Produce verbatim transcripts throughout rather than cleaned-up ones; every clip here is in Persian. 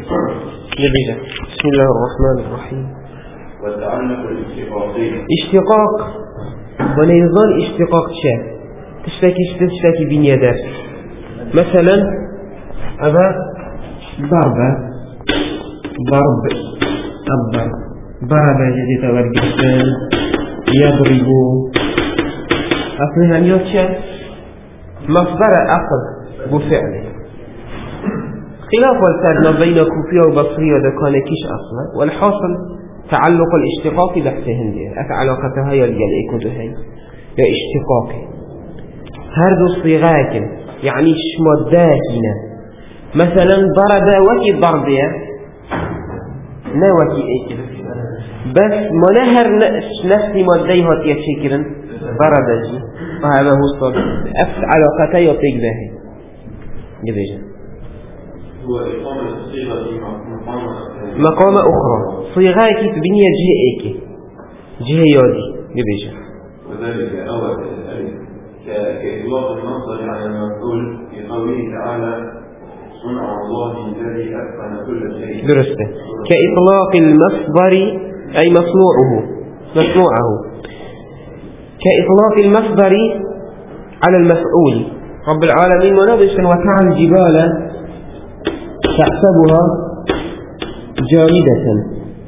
نبيجة. بسم الله الرحمن الرحيم. والتعلق الاشتقاقي اشتقاق ونيظان اشتقاق شيء تشتكي تشتكي بنية درس مثلا أبا ضربة ضرب الضرب ضرب جديد ورقتان يضرب أصلها نيوتشا مصدر أصل بفعله خلاف الفرق بين كوفية وبصرية دكانكيش أصلا والحاصل تعلق الاشتقاق بحثهن دي علاقتها هي الجل هي يا اشتقاقي هردو الصيغات يعني شمداتنا مثلا ضرب وكي ضربية لا وكي ايكل بس منهر نفسي ماديها تيشكرا ضرب جي وهذا هو الصدق أفس علاقتها يطيق ذهي جبيجا هو إقامة الصيغة مقام مقام أخرى صيغة كيف بنية جهة إيكي جهة يادي جبيجا وذلك أول كإطلاق المصدر على المفعول في قوله تعالى صنع الله الذي أتقن كل شيء درسته كإطلاق المصدر أي مصنوعه مصنوعه كإطلاق المصدر على المفعول رب العالمين ونبش وتعالى الجبال تحسبها جامدة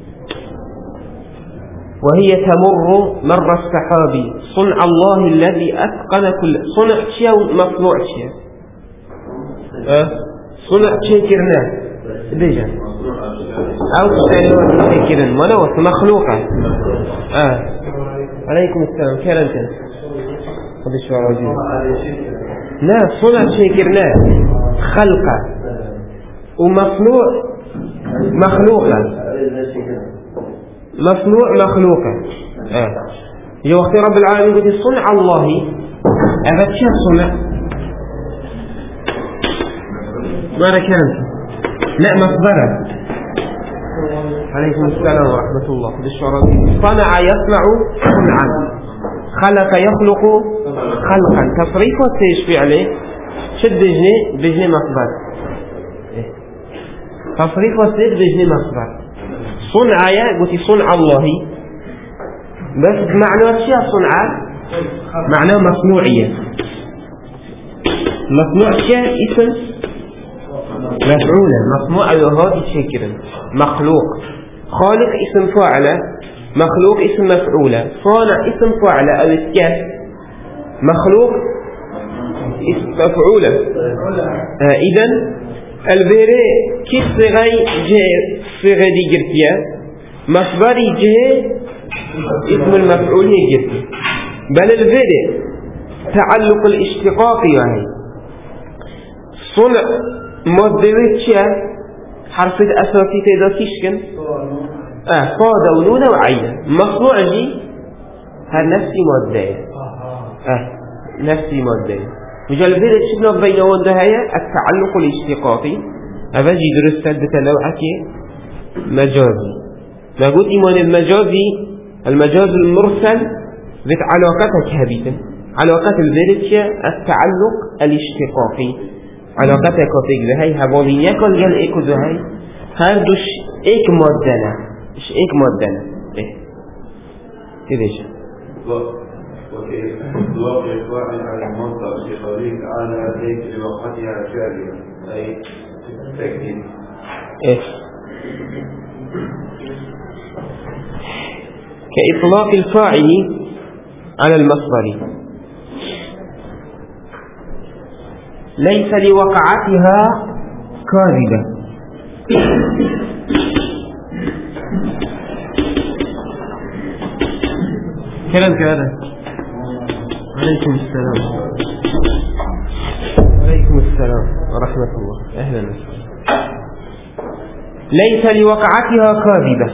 وهي تمر مر السحاب صنع الله الذي أتقن كل صنع شيء مصنوع شيء أه؟ صنع شيء كرنا ديجا أو تسألوا شيء كرنا ونوت مخلوقة أه. عليكم السلام كرنت هذا شو راجل لا صنع شيء كرنا خلقه ومصنوع مخلوقا مصنوع مخلوقا آه. يا وقت رب العالمين يقول صنع الله هذا شيء صنع ماذا كانت لا مصدره عليكم السلام ورحمة الله صنع يصنع صنعا خلق يخلق خلقا تصريفه تشفي عليه شد بجني بجني مصدر تصريف وسيد بجني مصدر صنع يا قلت صنع الله بس معنى شيء صنع معناه مصنوعية مصنوع شيء اسم مفعولا مصنوع هذا شكل مخلوق خالق اسم فاعل مخلوق اسم مفعولا صانع اسم فاعل أو اسكاف مخلوق اسم مفعولا آه إذن البيري كيف صيغي جه صيغة دي جرتيا مصدري جه اسم المفعول هي جرتي بل البيري تعلق الاشتقاق يعني صنع مدويت شيء حرف أساسي تيدا كيشكن اه فادا ونونا وعينا مصنوع جي هذا نفسي مادة اه نفسي مادة مجال بيرد شبنا بين وندهايا التعلق الاشتقاقي أبجي درست بتنوعك مجازي ما قلت إيمان المجازي المجاز المرسل ذات علاقتك هبيتا علاقة البيرد التعلق الاشتقاقي علاقتك وفيك ذهي هبوين يكن قال ايكو ذهي هردوش ايك مادنا ايش ايك مادنا ايه كديش وفي إطلاق الفاعل على المصدر في قوله تعالى ليس لوقتها كاذبة أي تكذيب. إيه كإطلاق الفاعل على المصدر ليس لوقعتها كاذبة كلام كذا. عليكم السلام عليكم السلام ورحمة الله أهلا وسهلا. ليس لوقعتها كاذبة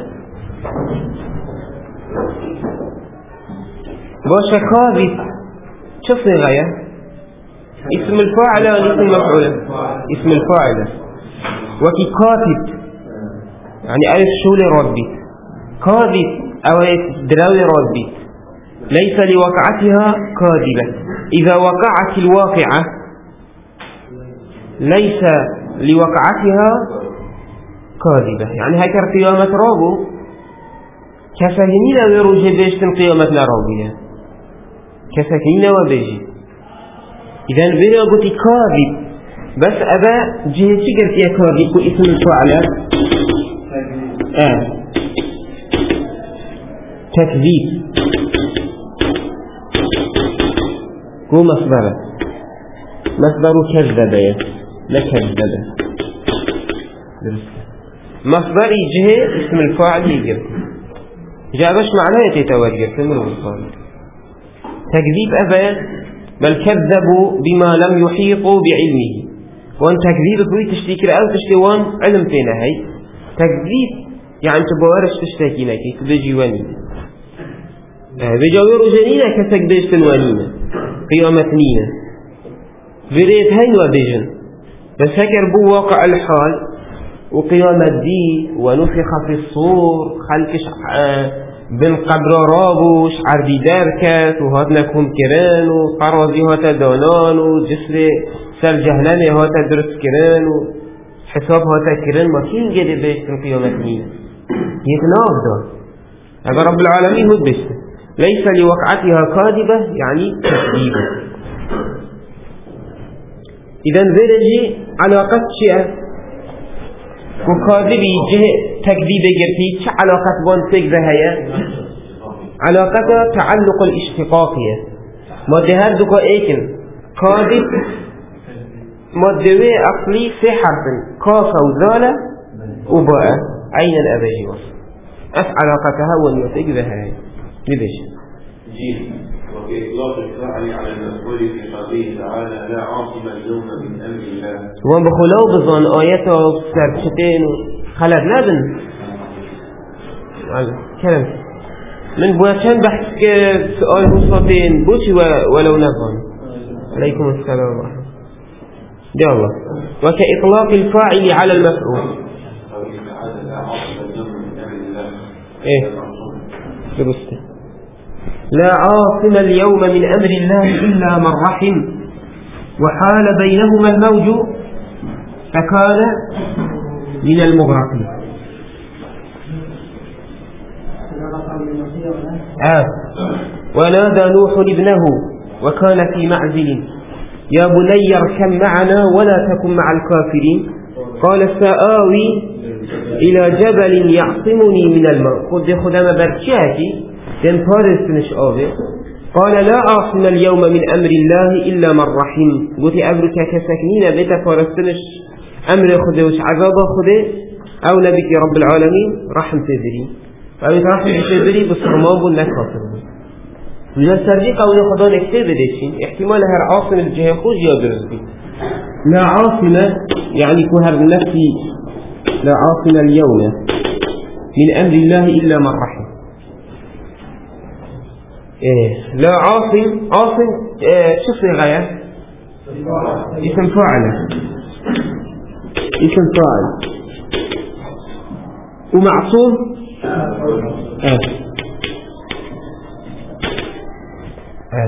باش كاذب شو صيغة اسم الفاعل ولا اسم المفعول اسم الفاعل وكي كاتب يعني ألف شولي ربي كاذب أو دراوي ربي ليس لوقعتها كاذبة إذا وقعت الواقعة ليس لوقعتها كاذبة يعني هكر قيامة رابو كفهنين وروجه بيشتن قيامة لرابية كفهنين وبيجي إذن بيرا قلت كاذب بس أبا جهة شكر فيها كاذب كو اسم الفعل آه. تكذيب كو مصدر مصدر كذب لا كذب مصدر جهة اسم الفاعل يجب جابش معناه يتواجد تمر بالصالح تكذيب أبا بل كذبوا بما لم يحيطوا بعلمه وان تكذيب كوي تشتكي أو تشتوان علم فينا هاي تكذيب يعني تبوارش تشتكي لك تبجيواني بجاورو جنينة كتكبيش تنوانينا قيامتنينا بريت هين وبيجن بس هكر بو واقع الحال وقيام الدين ونفخ في الصور خلقش بن قبر رابوش عردي داركت وهاتنا كم كران وقرازي هاتا دانان وجسر سر جهلاني هاتا درس كران وحساب هاتا كران ما كين جده بيشتن قيامتنينا يتناف دا اگر رب العالمين هود بيشتن ليس لوقعتها كاذبة يعني تكذيبة إذن ذلك علاقة شيء وكاذبي جه تكذيبة جرتي ش علاقة بان تكذا هي علاقة تعلق الاشتقاقية مادة هر دوكا ايكن كاذب مادة أصلي في حرف كافة وذالة وباء عين الأبجي وصل أف علاقتها ونيتكذا هي ليش؟ جيم وإطلاق الفعل على المفعول في قوله تعالى لا عاصم اليوم من أمر الله. وان بخلاو بظن آياته سرشتين خلد لابن. كلام. من بوشان بحث سؤال مصابين بوشي ولو نظن. عليكم السلام ورحمة الله. الله. وكإطلاق الفاعل على المفعول. قوله تعالى لا عاصم اليوم من أمر الله. إيه. درسته. لا عاصم اليوم من أمر الله إلا من رحم وحال بينهما الموج فكان من المغرقين. آه. ونادى نوح ابنه وكان في معزل يا بني اركب معنا ولا تكن مع الكافرين قال سآوي إلى جبل يعصمني من الماء خد خدام برشاتي دم بارستنش آوه قال لا عاصم اليوم من أمر الله إلا من رحم قلت أمرك كسكنين بيتا بارستنش أمر خده وش عذاب خده أو نبيك رب العالمين رحم تدري أو يترحم تدري بصرمان بل نكافر من السرقة ونخضان اكتب ديشين احتمال هر عاصم الجهة خوش يادرس بي لا عاصم يعني كهر نفسي لا عاصم اليوم من أمر الله إلا من رحم إيه لا عاصم عاصم إيه شو صيغة اسم فاعل اسم فاعل ومعصوم اه اه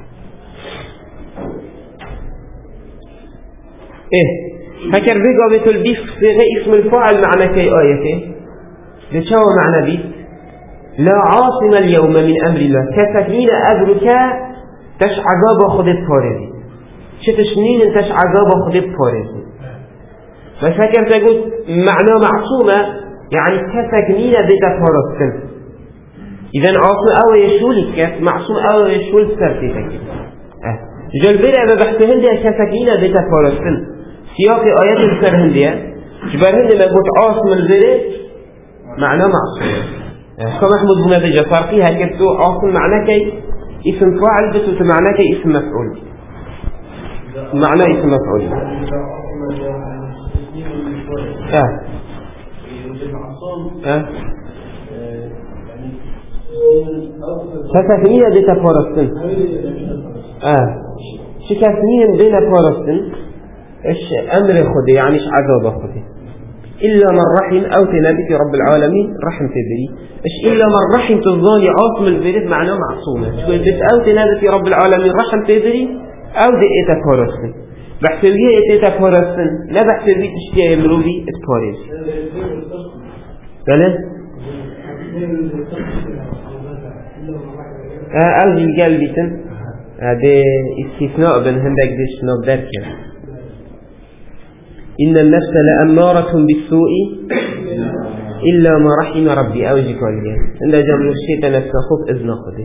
ايه هكذا بيقى بتلبيس صيغة اسم الفاعل معنى كي آيته لشو معنى بيس لا عاصم اليوم من أمر الله كتكنين أبرك تش عذاب خدت فارزي شتشنين تش عذاب خدت فارزي بس هكذا تقول معنى معصومة يعني كتكنين بيتا فارزتن إذن عاصم أو يشولك معصوم أو يشول سرتك أه جلبير أبا بحثهن دي كتكنين بيتا فارزتن سياق آيات السرهن دي جبرهن ما قلت عاصم البيت معنى معصوم كما محمود بن نتيجة فرقي هكذا عاصم معناه كي اسم فاعل بس ومعناه كي اسم مفعول معناه اسم مفعول اه اه شكاثنين بيتا فارستن اه شكاثنين بين فارستن ايش امر خدي يعني ايش عذاب خدي إلا من رحم أو تنبي رب العالمين رحم تدري إيش إلا من رحم تظاني عاصم البيت معناه معصومة شو بس أو تنبي رب العالمين رحم تدري أو دقيتك هرسن بحثوية اتتا پارستن لا بحثوية تشتيا مروفي اتپاريز بله اه او جلقال بيتن هذا استثناء بن هندك ديش نقدر كده إن النفس لأمارة بالسوء إلا ما رحم ربي أو جيكوال جيه عند جمع الشيطان نفسه خوف إذن أخذه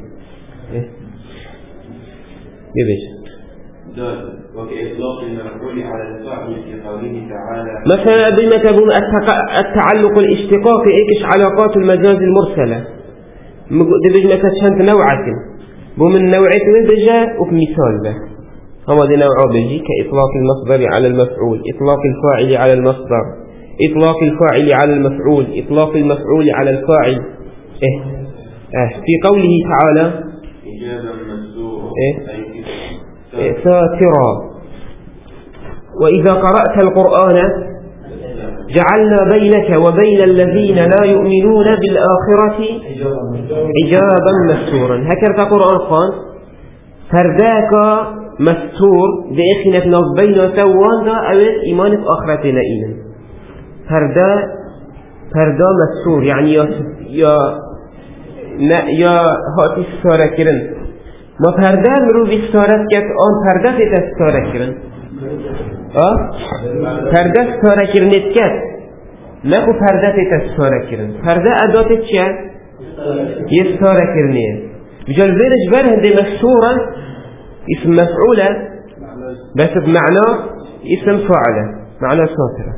يبش وكإطلاق المفعول على الفعل في قوله تعالى مثلا بما تبون التعلق الاشتقاق إيكش علاقات المجاز المرسلة دبج مثلا شانت نوعة بمن نوعية ندجة وبمثال به هو دي نوع بيجي كإطلاق المصدر على المفعول إطلاق الفاعل على المصدر إطلاق الفاعل على المفعول إطلاق المفعول على الفاعل إيه آه. في قوله تعالى إجابة مسدورة إيه إيه ساترا وإذا قرأت القرآن جعلنا بينك وبين الذين لا يؤمنون بالآخرة حجابا مستورا هكذا قرآن قال فرداك مستور بإخنة نصبين وتوان دا أول إيمان في آخرتنا إيمان فردا فردا مستور يعني يا يا يا هاتي ستارة كرن ما فردا مرو بستارة كت آن فردا تيتا ستارة كرن آه فردا ستارة كرنت كت نكو فردا تيتا ستارة كرن فردا أداتت چه يستارة كرنية بجال بيرج بره دي مستورا اسم مفعولة بس بمعنى اسم فاعلة معنى ساترة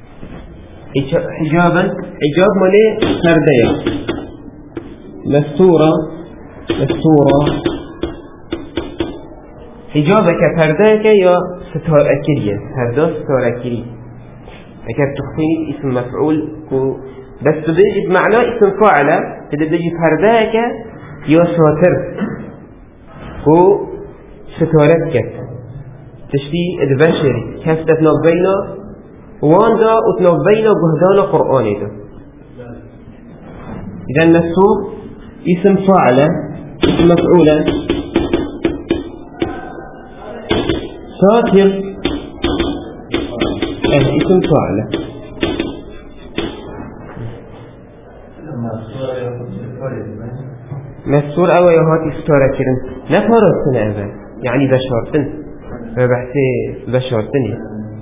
حجابا حجاب مالي فردية مستورة مستورة حجابك فرديك يا ستار أكرية فردا ستار أكري أكاد تخفيني اسم مفعول بس بيجي بمعنى اسم فاعلة تبدأ بيجي فرديك يا ساتر هو ستارت كت تشتي البشري كيف تتنبينا واندا وتنبينا بهدان قرآني ده إذا النسوء اسم فاعلة اسم مفعولة ساتر اسم فاعلة مسور أو يهاتي ستارة كرن نفرد سنة أبا يعني بشارتن بحثي بشارتني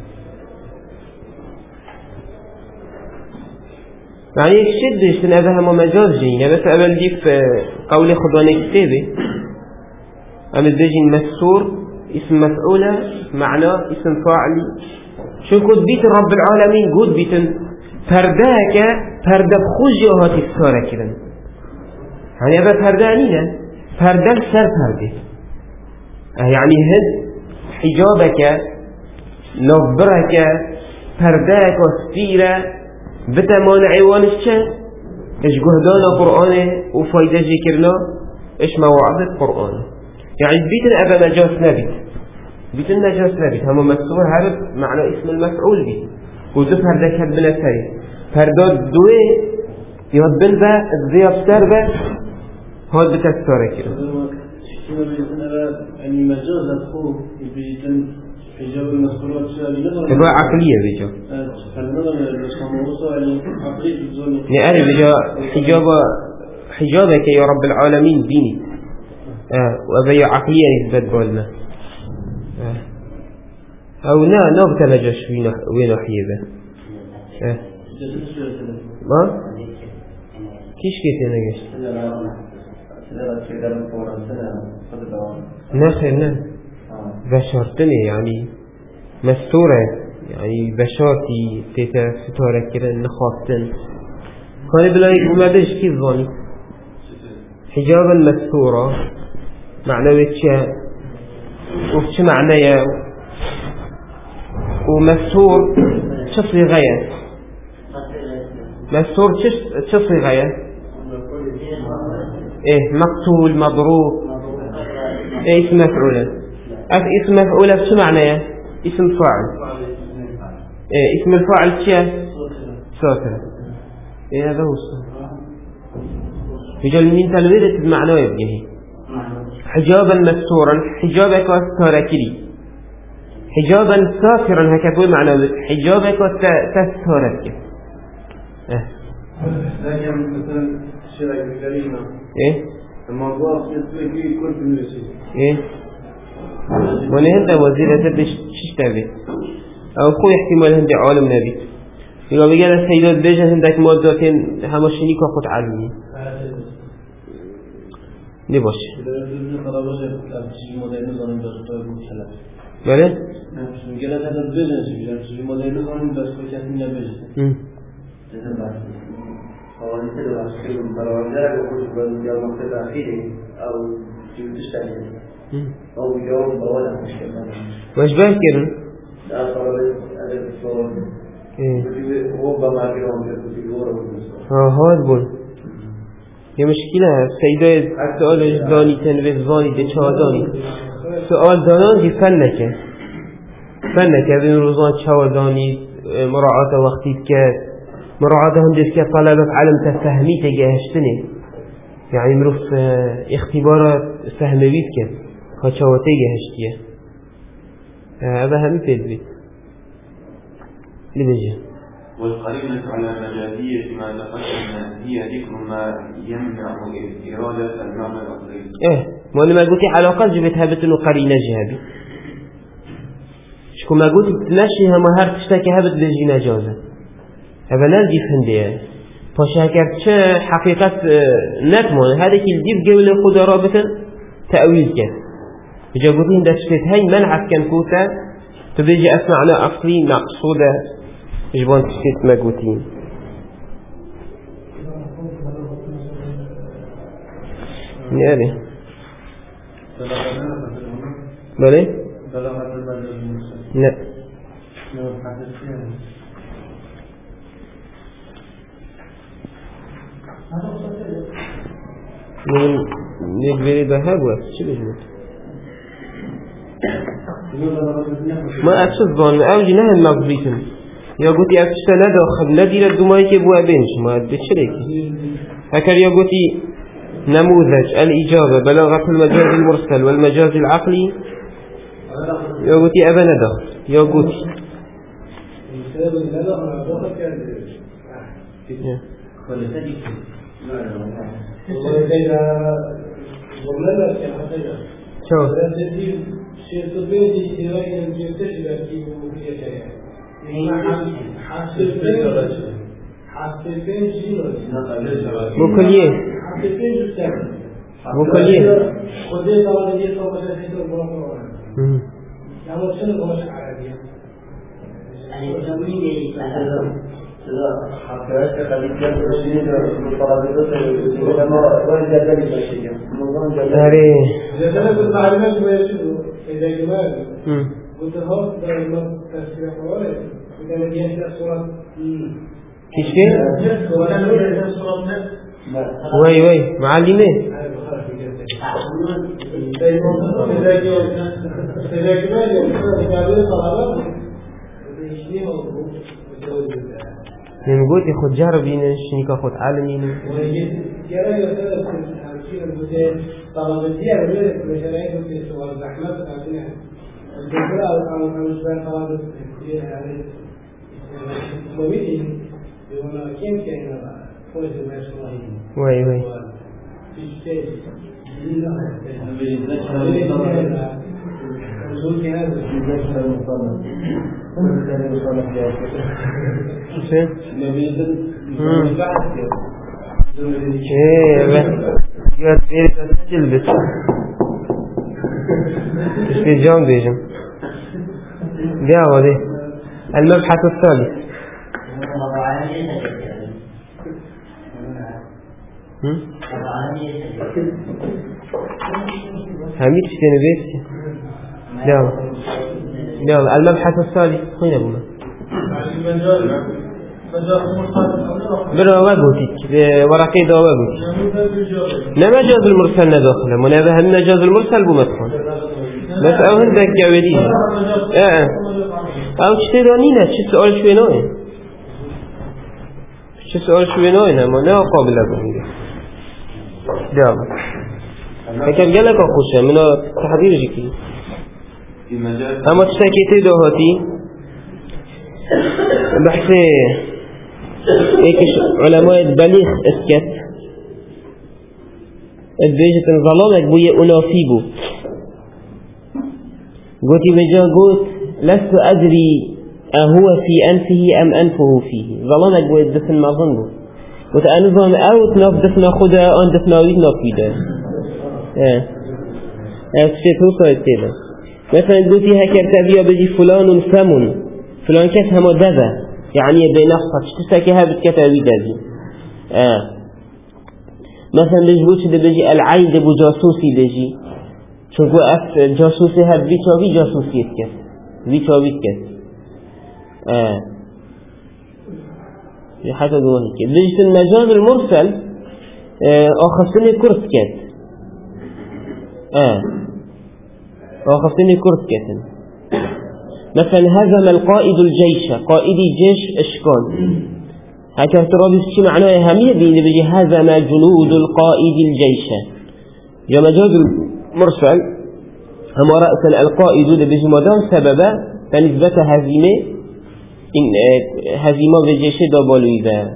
يعني الشد سنة أبا هم مجاز جينا بس أبا ديك في قول خضاني كتابي أما الدجين مسور اسم مفعولة معنى اسم فاعلي شو قد بيت رب العالمين قد بيتن فرداك فردا بخوش يهاتي ستارة كرن يعني أبا فردانينا فردان سر فردي يعني هد حجابك نظرك فرداك وستيرة بتمان عيوانش چه اش قهدان قرآن وفايدة جيكرنا اش مواعظة قرآن يعني بيتن أبا نجاس نبيت بيتن نجاس نبيت هم مسؤول هذا معنى اسم المفعول بي وزو فرداك هد بنا سري فرداد دوي يهد بلبا الضياب سربا هاد بتستاره كده يعني مجاز الخوف بيتم حجاب المسؤولات شالية تبقى عقلية بيجا يعني بيجا حجاب حجابك يا رب العالمين ديني آه وأبي عقلية نثبت بالنا آه أو نا نبت نجش وين وين حيبة آه ما كيش كيف نجش نخير نعم بشارتني يعني مستورة يعني بشارتي تيتا ستارة كده نخافتن كان بلاي ومدش كيف ظني حجابا مستورة معنى ويتشا وش معنى ومستور شصي غاية مستور شصي غاية ايه مقتول مضروب ايه اسم مفعولة اسم مفعولة شو معناه اسم فاعل ايه اسم الفاعل شيء ساتر ايه هذا هو الصوت يجعل من تلويدة المعنى يبقى حجابا مستورا حجابك واستاركري حجابا ساترا هكا بوي معنى حجابك تستارك اه لكن مثلا الشرع الكريمة ايه الموضوع يصير فيه كل من الشيء ايه وانا هندا وزيرة تدش تشتبه او خوي احتمال هندي عالم نبي يقول بيجي السيدات بيجن هندك مادتين هماشيني كاخد علمي دي باش بله میگه نه تا بزنش میشه مدل قانون داشت که کسی نمیشه قوانين كده عشان برامجها وكل يوم مقصد أخير أو تشتغل أو يوم بولا مشكلة واش باكر ده صار هذا الصور هو بما يوم يقول ها هاد بول یه مشکله سیده سوالش دانی تنویز زانی ده چه دانی سوال دانان دی فن نکه فن نکه بین روزان چه دانی مراعات وقتی که مراعات هم دست که طلبت علم تفهمی تجهشتنه يعني مروف اختبارات فهمويت كده خشواتي جهشتيه هذا هم في البيت لبجه والقرينة على مجازية ما تقدم هي ذكر ما يمنع إرادة المعنى الأصلي. إيه ما أنا ما قلتي على الأقل جبتها بتنو قرينة جهابي. شكو ما قلت تمشيها ما هر تشتكي هبت بلجي نجازة. هذا نلدي فهندية. فشاكرت شا حقيقة نتمون هذا كي الديب قبل خدا رابطا تأويل كان. إجا قلتين دا تشتت هاي منعت كان كوتا تبيجي أسمعنا أصلي مقصودة إجبان تشتت ما قلتين. يعني بلي؟ لا من نجبري ذهب وقت شو بيجمع ما أقصد ظن أوجي نه النقبيتن يا قلتي أكشت نداخل ندير الدمائي كبوا بينش ما بتشريك هكذا يا قلتي نموذج الإجابة بلاغة المجاز المرسل والمجاز العقلي يا قلتي أبا نداخل يا قلتي شو بوكليه بوكليه لا حكايات خليجية تشير بالطلبات العلماء والجدل البشرية نظام هذه جدل بالتعليمات ما يشوفوا إذا جمال قلت هذا دائما تسبيح ولا إذا جاءت الصورة كيش كي وي وي معلمين إذا جمال يوم تقابل طلبات يشتري موضوع نقول ياخد جربين شنيك أخد عالمين يا رجل هذا الشيء المزين طبعا الديار ولا مشاريع في سوى الزحمة تعطينا الدكتور أو أو مشروع طبعا كثير يعني مويدين يقولون كم كان فوز المشروع وي وي في شيء شو؟ ايه بس يا تريد تجلبس ايش في جام بيجم جاوا دي المبحث الثالث حميد شتين بيت يلا يلا المبحث الثالث خلينا بنا برا وابوتيك ورقي دوا وابوتيك لما جاز المرسل نداخله منابه هم جاز المرسل بمدخل بس او هندك جاوديه اه او تشترانينا چه سؤال شوي نوعي چه سؤال شوي نوعي ما لا قابل لكم جاوب لكن جالك خوشه من تحضير جيكي في مجال اما تشتكيتي دوهاتي بحث ايكش علماء البليغ اسكت البيجة ظلامك بوية انافيبو قلت بجا قلت لست ادري اهو في انفه ام انفه فيه ظلامك بوية دفن ما ظنه قلت انظام او تناف دفنا خدا ان دفناويت نافيده اه اشتتو صايد كده مثلا قلتي هكذا تبيا بجي فلان فمن فلان كس هما دذا يعني بين نفسك تشتكي هابت كتابي دذي آه. مثلا بيجي بوش ده بيجي العين ده بجاسوسي بيجي شوفوا أف جاسوسي هاد بيتشاوي جاسوسي يتكس بيتشاوي يتكس آه حتى دوه كده بيجي المجاز المرسل آه أخصني كرس كات آه أخصني كرس كات مثلا هزم القائد الجيش قائد الجيش اشكال هكذا ترى شو معناه أهمية بين بيجي هزم جنود القائد الجيش يا مجاز المرسل هم رأس القائد اللي بيجي مدام سببه فنسبة هزيمة إن هزيمة بجيش دابلوي ذا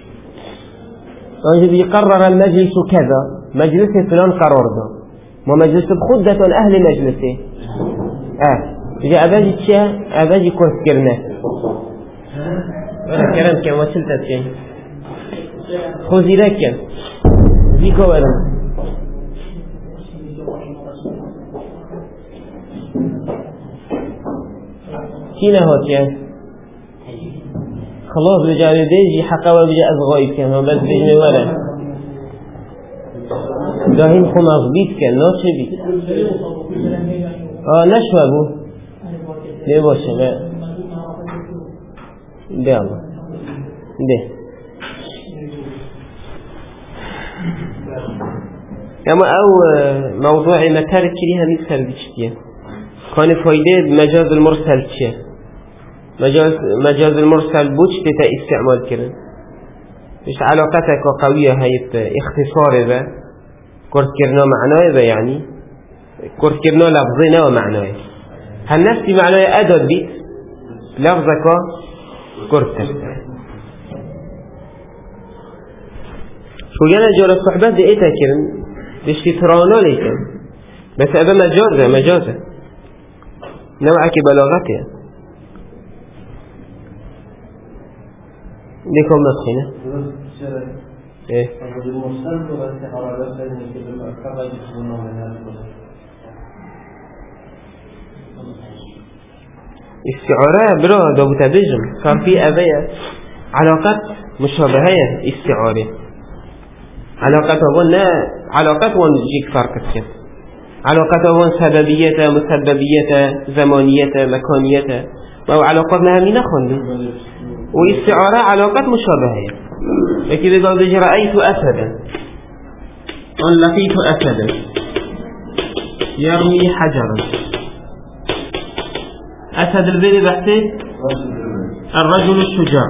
أنجي قرر المجلس كذا مجلس فلان قرار ده ما مجلس بخدة أهل مجلسه آه إذا أباجي تشاه أباجي كورس كرناه أنا كرم كم وصلت شيء خوزي لك ذيك ولا كينا هاتيا خلاص بجانب ديجي حقا بجا أزغايب كم بس بجني ولا داهين خماغ بيت كم ناشي بيت آه نشوى بو ده باشه لا ده الله ده اما او موضوع مكارك ليها مثال بيشتيه كان فايدة مجاز المرسل چه مجاز مجاز المرسل بوش تتا استعمال كرن مش علاقتك قوية هيت اختصار ذا كورس كرنا معناه ذا يعني كورس كرنا لفظنا ومعناه هالنفسي معناه أدد بيت لفظك كورس كرنا شو جانا جال الصحبات دي ايتا كرن بشتي ترانا ليكن بس هذا مجازة مجازة نوعك بلاغتها ليكم نسخنا ايه استعارة برا دو تبجم كان في أبيع علاقات مشابهة استعارة علاقات أول علاقات وان جيك فرق كت علاقات أول سببية مسببية زمانية مكانية ما علاقات لها من أخوان واستعارة علاقات مشابهة لكن إذا بيجي رأيت أسدا أن لقيت أسدا يرمي حجرا أسد البيت بحثي الرجل الشجاع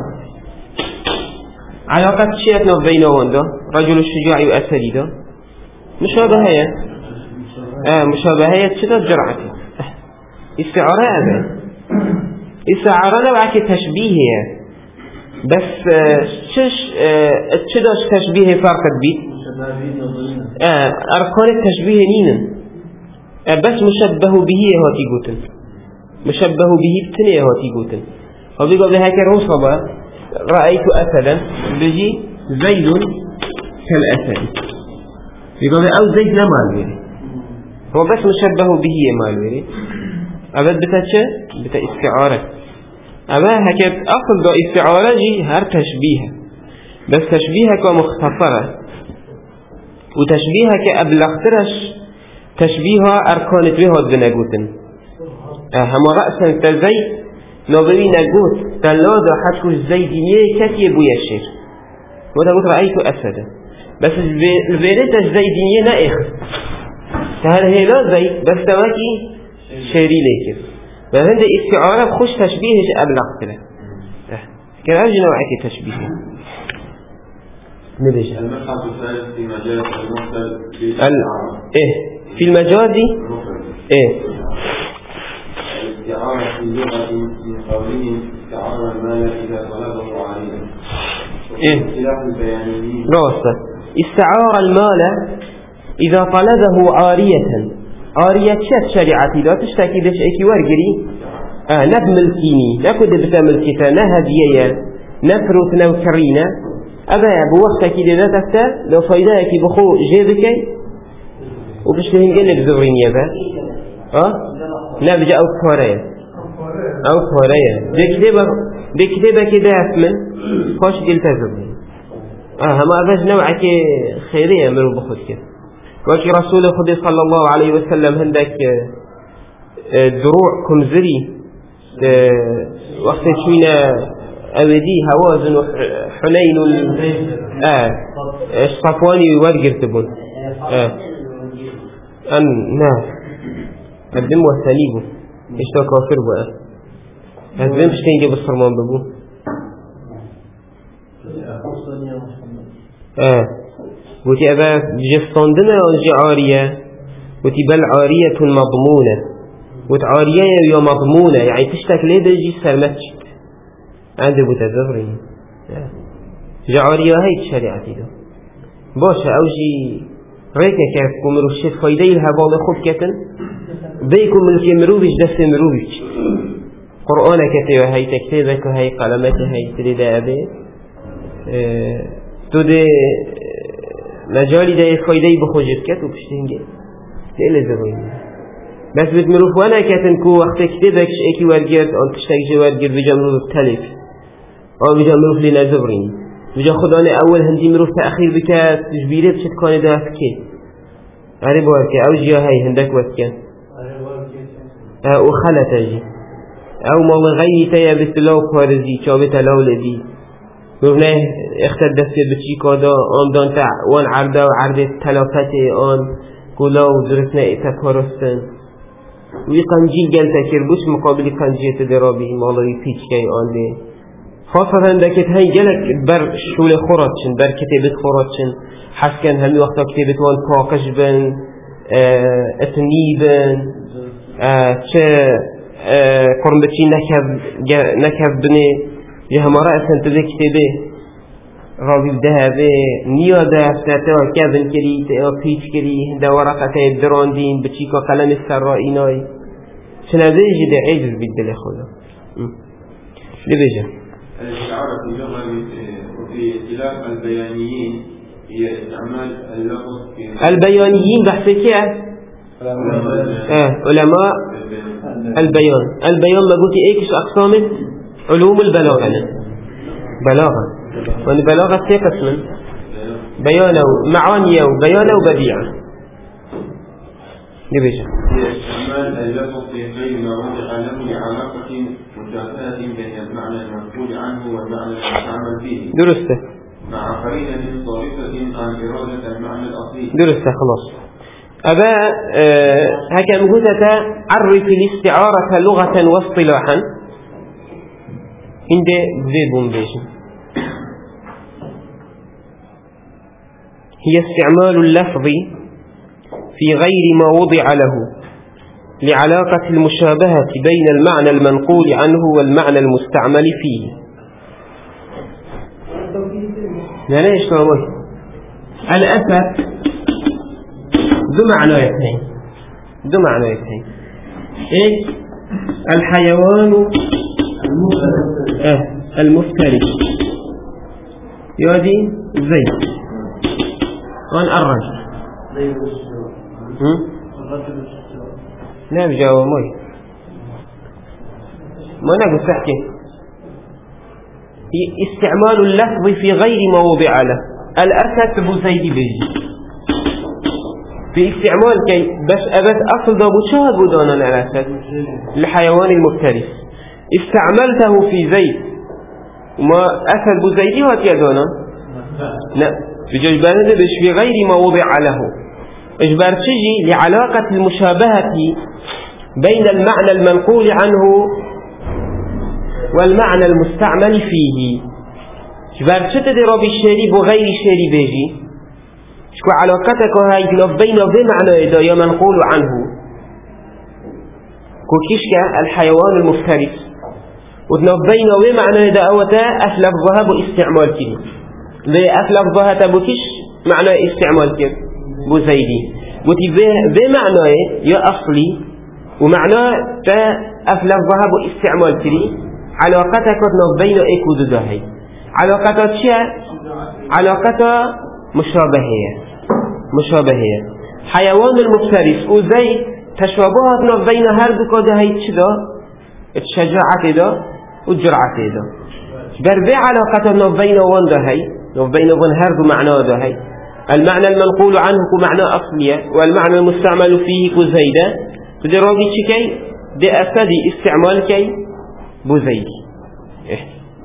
علاقات شيئتنا بينهم ده رجل الشجاع وأسدي ده مشابهة آه مشابهة شدة جرعتي استعارة هذا استعارة نوعك تشبيهية بس شش تشدش تشبيه فرق بيت آه أركان التشبيه نين آه بس مشبه به هاتي قوتن مشبه به بتنيه هاتي قوتن وبيقول لها كروصبة رأيت أسدا بيجي زيد كالأسد يقول أو زيد نمال ويري هو بس مشبه به مال ويري أبد بتاچه بتا استعارة أما هكذا أصل دا استعارة جي هر تشبيه بس تشبيهك مختصرة وتشبيهك أبلغترش تشبيهها أركانت بها الدناقوتن هم رأسا تزيد نظري نقول تلاذا حتكوش زيدينيه كتي بويشير وتقول رأيت أسدا بس البيريت الزيدينيه نائخ فهل هي لا زيد بس تواكي شيري ليكر فهند استعارة بخش تشبيهش أبلغ له كان أرجي نوعك تشبيه نبيش المبحث الثالث في مجال المرسل ال... إيه في المجازي إيه اللغة من قولهم استعار المال إذا طلبه عاريا. إيه؟ اختلاف البيانيين. راسته استعار المال إذا طلبه عارية. عارية شت شريعتي لا تشتكي دش ايكي ورقري آه نب ملكيني نكد بتا ملكتا نهدية نفروت نوكرينا أبا بوقتك إذا تفتا لو فايداك بخو جيبكي وبشتهين قلب زورين يبا اه نبجا أو كوريا أو كوريا بكتابة بكتابة كده أثمن خوش قلت زورين اه هما أباج نوعك خيرية مرو بخود كده وكي رسول خدي صلى الله عليه وسلم هندك دروع كمزري وقت شوينا أودي هوازن وحنين آه صفواني وورقر تبون آه أن ناس الدم والثليب إشتا كافر بقى هذا مش كان يجيب الصرمان ببو آه وتي أبا جفتاندنا أنجي عارية وتي بل عارية مضمونة وتعارية يا مضمونة يعني تشتك ليه بيجي سلمتش عنده بتذكرين جا عارية هاي الشريعة ده باشا أوجي ريكا كيف كمرو الشيء فايدة الهبال خوب كتن بيكم ملكي مروبش دست مروبش قرآن كتب هاي تكتبك هاي قلمك هاي تريد أبي اه تو ده مجالی ده فایده بخوجت کت و پشتینگه ده لزبایی بس بيت مروف وانا كاتن كو وقت كتبكش ايكي ورگرد آن تشتاكش ورگرد بجا مروف تلف آن بجا مروف لنا زبرين بجا خدانه اول هندي مروف تأخير بكات تجبيره بشت كان ده فكي عرب واركي او جيا هاي هندك واتكن او خلت اجي او مال غيري تيا بتلاو كوارزي چابت لاو لدي مروف نه اختد دسته بچی کادا آن دان تا وان عرده و عرده تلافته آن گلاو درسنه ایتا کارستن وی قنجیل گل تکر بوش مقابل قنجیت درابی مالوی پیچ که آن ده خاصة دکت هنگ گلک بر شول خورات چن بر کتابت خورات چن حس کن همی وقتا کتابت وان پاکش بن اتنی بن چه قرنبچی نکب بنه یه همارا اصلا تو ده کتابه رابی بده نیا دفته تا کبن کری تا پیچ کری ده ورقه دراندین بچی که قلم سر اینای شنوه جده عجز بید دل خدا لبجه الاستعارة في اللغة وفي اختلاف البيانيين هي استعمال اللفظ في البيانيين بحثي كيه اه علماء البيان البيان ما قلت ايكش اقسامه علوم البلاغة بلاغة والبلاغة سي قسم بيانه ومعانيه وبيانه وبديعه لبجه استعمال اللفظ في غير ما وضع له لعلاقة مشابهة بين المعنى المنقول عنه والمعنى المستعمل فيه درسته مع قرينة صارفة عن إرادة المعنى الأصلي درسته خلاص أبا أه هكا مهودة عرف الاستعارة لغة واصطلاحا عند ذيب بيجي هي استعمال اللفظ في غير ما وضع له لعلاقة المشابهة بين المعنى المنقول عنه والمعنى المستعمل فيه. لا لا يشتغل الأسد ذو معنى اثنين ذو معنى اثنين إيه الحيوان آه المفترس يودي زي وان الرجل نعم جاوة موي ما نقول تحكي استعمال اللفظ في غير ما وضع له الأسد بزيدي بيجي في استعمال كي بس أبس أصل ده مشاهد بدانا الأسد الحيوان المفترس استعملته في زيد وما أسد بزيدي واتيادانا لا بجوجبانه بش في غير ما وضع له إجبار تجي لعلاقة المشابهة بين المعنى المنقول عنه والمعنى المستعمل فيه إجبار تجي ربي الشريب وغير الشريب بيجي شكو علاقتك هاي بين بمعنى إذا منقول عنه كوكيشكا الحيوان المفترس وتنبين ومعنى دعوة أفلفظها باستعمال كده ذي أفلفظها تبوكيش معنى استعمال كده بزيدي وتي بمعنى يا أصلي ومعنى أفلفظها باستعمال كده علاقتك تنبين إيكود دهي علاقتها شيء علاقتها مشابهية مشابهية حيوان المفترس وزي تشابهات بين هردو كده هي تشدا الشجاعة ده والجرعة ده بربع علاقة بين وان ده هي بين وان هردو معناه ده هي المعنى المنقول عنه كمعنى أصلية والمعنى المستعمل فيه كزيدة تدرابي شكي دي أسدي استعمال كي بزيد إيه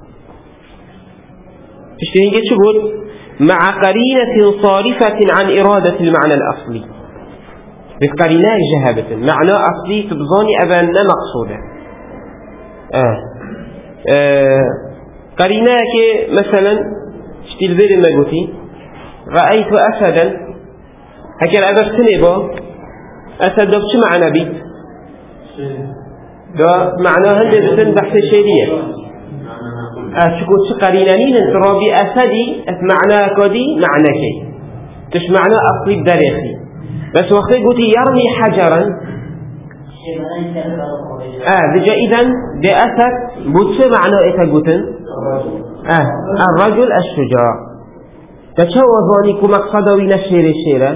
تشتهي شبهت مع قرينة صارفة عن إرادة المعنى الأصلي بقرينة جهابة معنى أصلي تبظاني أبان مقصودة آه. آه. قرينة كي مثلا شتيل بير المجوتي رأيت أسدا هكذا أبا سنبا أسد ده شو معنى بيت ده معنى هندي بسن بحث الشيرية أشكوت شو قرينانين انترابي أسدي معنى كودي معنى كي تش معنى أصلي بدريخي بس وقت قلت يرمي حجرا آه بجا إذن دي أسد بوتش معنى إتا قلتن آه الرجل الشجاع تشوفوني كمقصدوي نشير الشيرة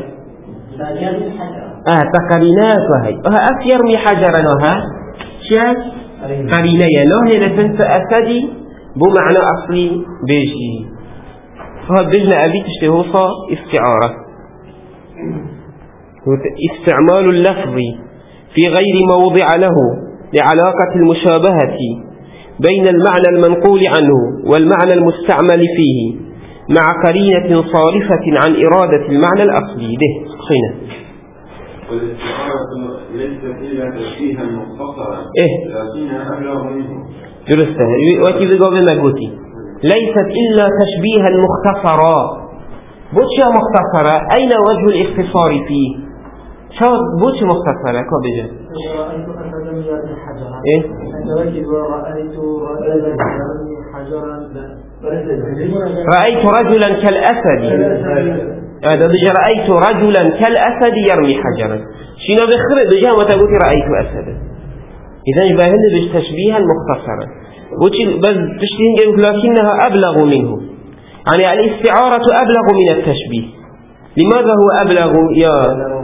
آه تقرينات وهي وها أف يرمي حجرا وها شاك قرينة يلوه لفنس أسدي بو معنى أصلي بيجي فهذا بجنا أبي تشتهوصا استعارة استعمال اللفظ في غير موضع له لعلاقة المشابهة بين المعنى المنقول عنه والمعنى المستعمل فيه مع قرينة صارفة عن إرادة المعنى الأصلي ده خينا والاستعارة ليست إلا تشبيها مختصرا إيه لكنها أبلغ منه درسته وكيف قابلنا قلتي ليست إلا تشبيها مختصرا بوتش مختصرة أين وجه الاختصار فيه شو بوتش مختصرة كوبيجا رأيت أسدا يرمي حجرا إيه أتوجد رأيت رجلا يرمي حجرا رأيت رجلا كالأسد هذا بيجي رأيت رجلا كالأسد يرمي حجرا شنو بخرج بيجي ما تقولي رأيت أسدا إذا يبقى هنا بالتشبيه المختصرة وتشي بس تشتين لكنها أبلغ منه يعني الاستعارة أبلغ من التشبيه لماذا هو أبلغ يا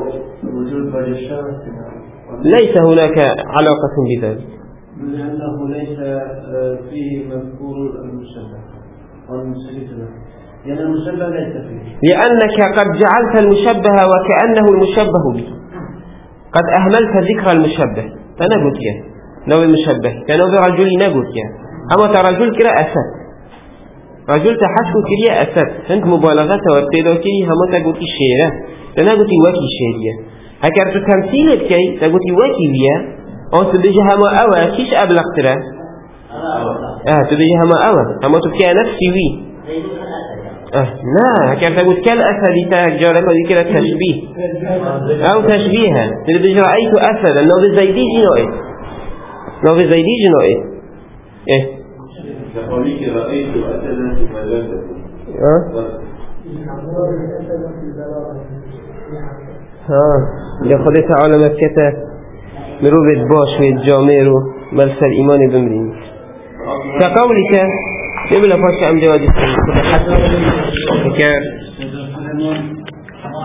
ليس هناك علاقة بذلك لأنه ليس فيه مذكور المشبه والمشبه لأن المشبه ليس فيه لأنك قد جعلت المشبه وكأنه المشبه به قد أهملت ذكر المشبه أنا قلت يا نوع المشبه كنوع رجل نقول يا أما ترجل كرا أسد رجل تحسك كريا أسد أنت مبالغة وابتدأ كري هم تقول الشيرة أنا قلت وكي شيرية هكذا تمثيل كي تقول وكي بيا أو تبجي هم أوى كيش أبلغ ترى آه تبجي هم أوى أما تبكي نفسي وي آه لا هكذا تقول كالأسد تجارك وذكر التشبيه أو تشبيها تبجي رأيت أسد أنه بزيدي جنوئي أنه بزيدي جنوئي إيه كقولك رأيت أسدا في ملابسه ها لخذ تعالى مكة مروبة باش ويتجاميرو ملسى الإيمان بمرين كقولك يبلا فاشا أم جواجه حتى